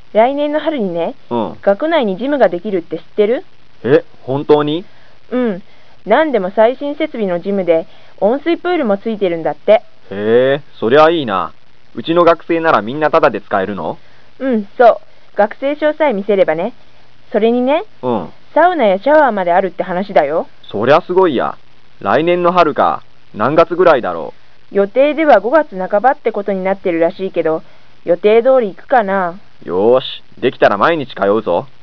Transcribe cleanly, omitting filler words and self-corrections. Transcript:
来年の春にね、学内にジムができるって知ってる？ 本当に？ うん。何でも最新設備のジムで、温水プールもついてるんだって。 へえ、そりゃいいな。うちの学生ならみんなタダで使えるの？ うん、そう。学生証さえ見せればね。それにね、 うん。 サウナやシャワーまであるって話だよ。 そりゃすごいや。来年の春か。何月ぐらいだろ予定では5月半ばってことになってるらしいけど、予定通り行くかな。 う。よーし、できたら毎日通うぞ。